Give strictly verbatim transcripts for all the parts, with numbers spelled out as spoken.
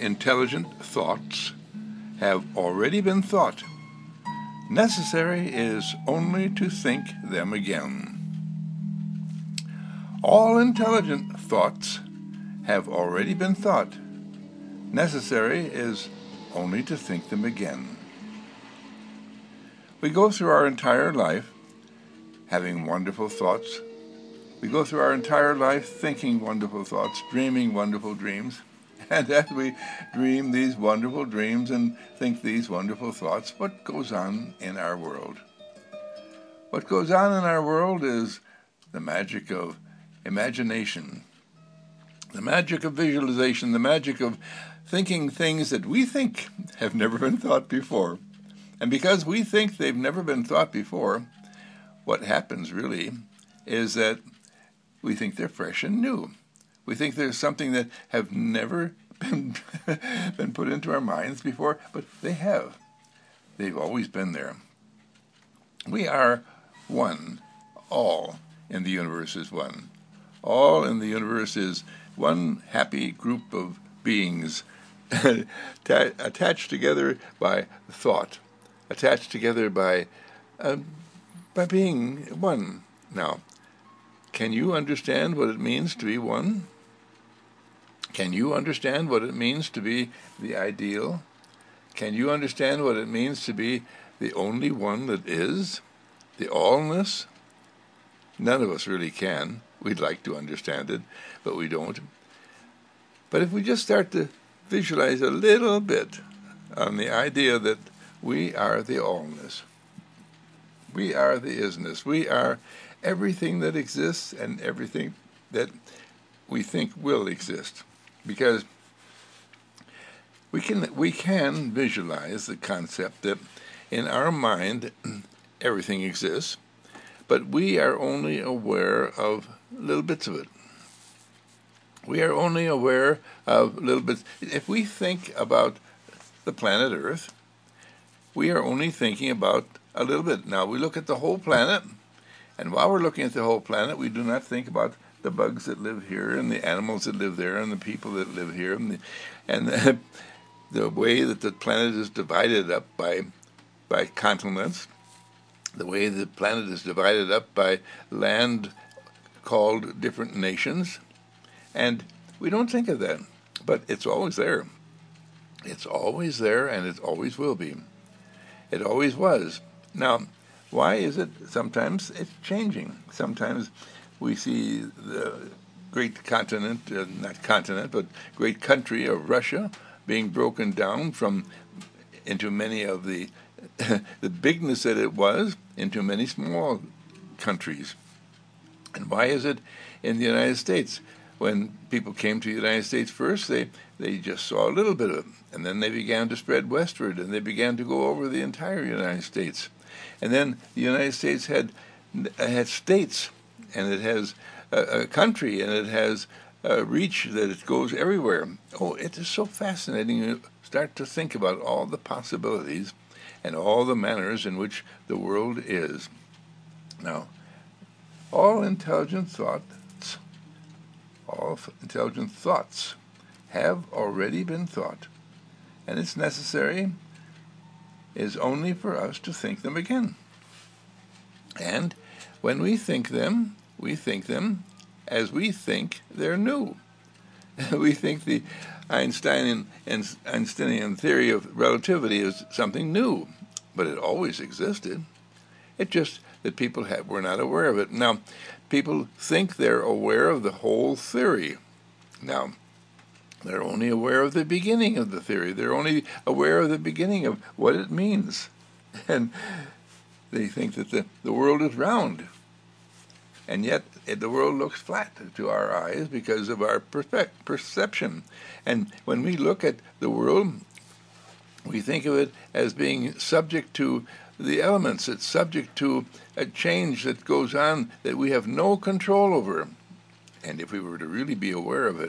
intelligent thoughts have already been thought. Necessary is only to think them again. All intelligent thoughts have already been thought. Necessary is only to think them again. We go through our entire life having wonderful thoughts. We go through our entire life thinking wonderful thoughts, dreaming wonderful dreams. And as we dream these wonderful dreams and think these wonderful thoughts, what goes on in our world? What goes on in our world is the magic of imagination, the magic of visualization, the magic of thinking things that we think have never been thought before. And because we think they've never been thought before, what happens really is that we think they're fresh and new. We think there's something that have never been, been put into our minds before, but they have. They've always been there. We are one. All in the universe is one. All in the universe is one happy group of beings attached together by thought, attached together by uh, by being one. Now, can you understand what it means to be one? Can you understand what it means to be the ideal? Can you understand what it means to be the only one that is? The allness? None of us really can. We'd like to understand it, but we don't. But if we just start to visualize a little bit on the idea that we are the allness, we are the isness, we are everything that exists and everything that we think will exist. Because we can we can visualize the concept that in our mind everything exists, but we are only aware of little bits of it. We are only aware of little bits. If we think about the planet Earth, we are only thinking about a little bit. Now, we look at the whole planet, and while we're looking at the whole planet, we do not think about the bugs that live here, and the animals that live there, and the people that live here, and the, and the, the way that the planet is divided up by by continents, the way the planet is divided up by land called different nations, and we don't think of that, but it's always there. It's always there, and it always will be. It always was. Now, why is it sometimes it's changing? Sometimes we see the great continent, uh, not continent, but great country of Russia being broken down from into many of the the bigness that it was into many small countries. And why is it in the United States? When people came to the United States first, they, they just saw a little bit of it. And then they began to spread westward, and they began to go over the entire United States. And then the United States had had states, and it has a, a country, and it has a reach that it goes everywhere. Oh, it is so fascinating to start to think about all the possibilities and all the manners in which the world is. Now, all intelligent thoughts, all intelligent thoughts have already been thought, and it's necessary is only for us to think them again. And when we think them, we think them as we think they're new. We think the Einsteinian, Einsteinian theory of relativity is something new, but it always existed. It just that people had, were not aware of it. Now, people think they're aware of the whole theory. Now, they're only aware of the beginning of the theory. They're only aware of the beginning of what it means. And they think that the, the world is round. And yet it, the world looks flat to our eyes because of our perspe- perception. And when we look at the world, we think of it as being subject to the elements. It's subject to a change that goes on that we have no control over. And if we were to really be aware of it,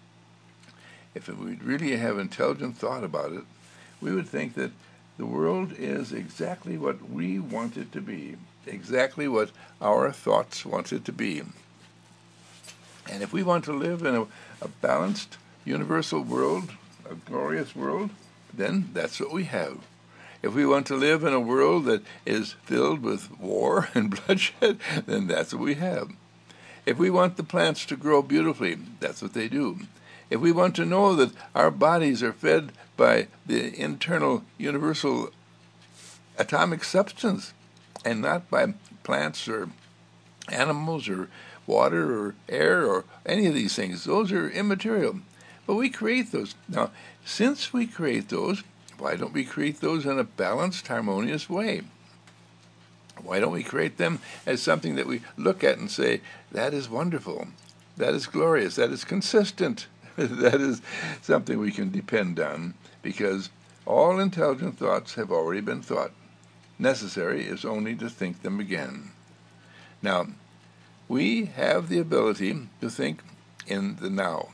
if we'd really have intelligent thought about it, we would think that the world is exactly what we want it to be, exactly what our thoughts want it to be. And if we want to live in a, a balanced, universal world, a glorious world, then that's what we have. If we want to live in a world that is filled with war and bloodshed, then that's what we have. If we want the plants to grow beautifully, that's what they do. If we want to know that our bodies are fed by the internal universal atomic substance and not by plants or animals or water or air or any of these things, those are immaterial. But we create those. Now, since we create those, why don't we create those in a balanced, harmonious way? Why don't we create them as something that we look at and say, that is wonderful, that is glorious, that is consistent, that is something we can depend on, because all intelligent thoughts have already been thought. Necessary is only to think them again. Now, we have the ability to think in the now.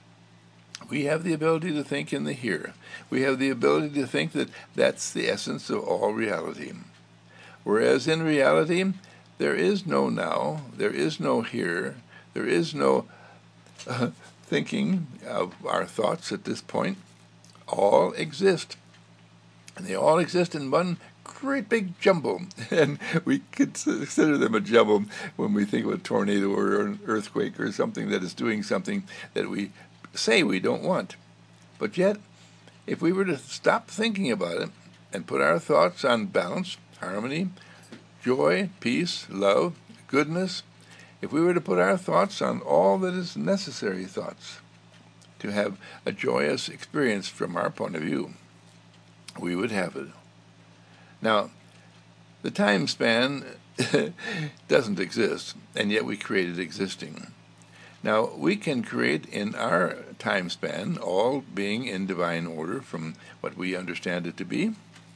We have the ability to think in the here. We have the ability to think that that's the essence of all reality. Whereas in reality, there is no now, there is no here, there is no uh, thinking of our thoughts at this point. All exist. And they all exist in one great big jumble. And we consider them a jumble when we think of a tornado or an earthquake or something that is doing something that we say we don't want. But yet, if we were to stop thinking about it and put our thoughts on balance, harmony, joy, peace, love, goodness, if we were to put our thoughts on all that is necessary thoughts to have a joyous experience from our point of view, we would have it. Now, the time span doesn't exist, and yet we create it existing. Now, we can create in our time span, all being in divine order from what we understand it to be,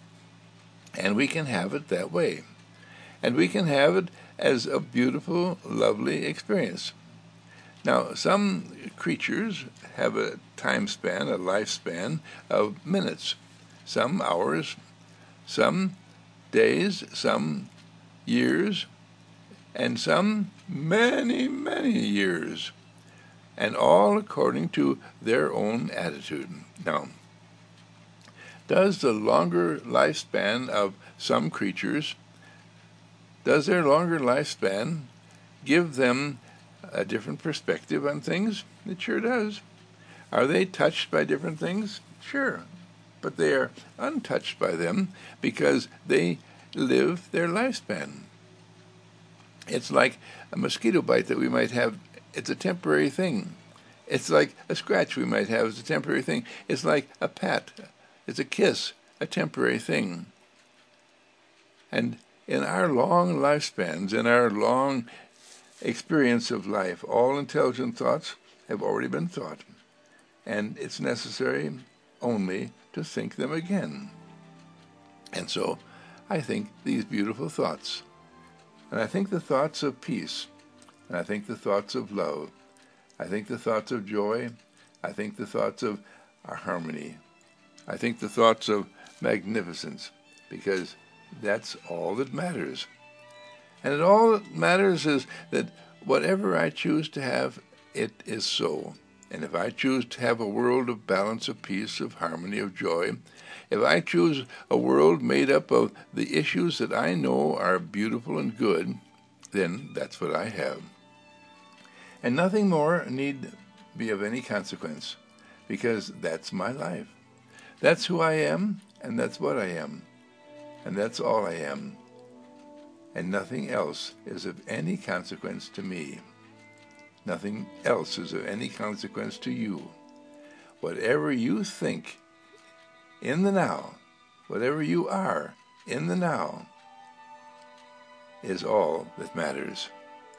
and we can have it that way. And we can have it as a beautiful, lovely experience. Now, some creatures have a time span, a lifespan of minutes, some hours, some days, some years, and some many, many years, and all according to their own attitude. Now, does the longer lifespan of some creatures, does their longer lifespan give them a different perspective on things? It sure does. Are they touched by different things? Sure. But they are untouched by them because they live their lifespan. It's like a mosquito bite that we might have. It's a temporary thing. It's like a scratch we might have. It's a temporary thing. It's like a pat. It's a kiss, a temporary thing. And in our long lifespans, in our long experience of life, all intelligent thoughts have already been thought. And it's necessary only to think them again. And so I think these beautiful thoughts. And I think the thoughts of peace. And I think the thoughts of love. I think the thoughts of joy. I think the thoughts of our harmony. I think the thoughts of magnificence, because that's all that matters. And all that matters is that whatever I choose to have, it is so. And if I choose to have a world of balance, of peace, of harmony, of joy, if I choose a world made up of the issues that I know are beautiful and good, then that's what I have. And nothing more need be of any consequence, because that's my life. That's who I am, and that's what I am. And that's all I am. And nothing else is of any consequence to me. Nothing else is of any consequence to you. Whatever you think in the now, whatever you are in the now, is all that matters.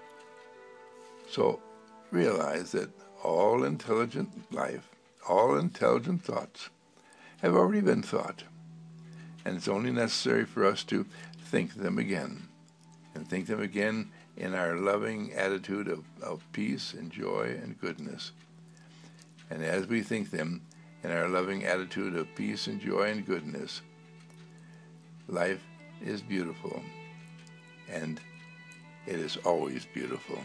So realize that all intelligent life, all intelligent thoughts, have already been thought. And it's only necessary for us to think them again. And think them again in our loving attitude of, of peace and joy and goodness. And as we think them in our loving attitude of peace and joy and goodness, life is beautiful. And it is always beautiful.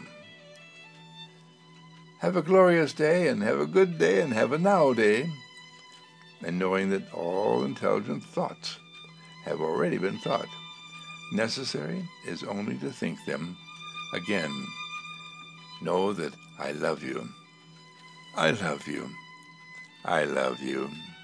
Have a glorious day, and have a good day, and have a now day. and knowing that all intelligent thoughts have already been thought. Necessary is only to think them again. Know that I love you. I love you. I love you.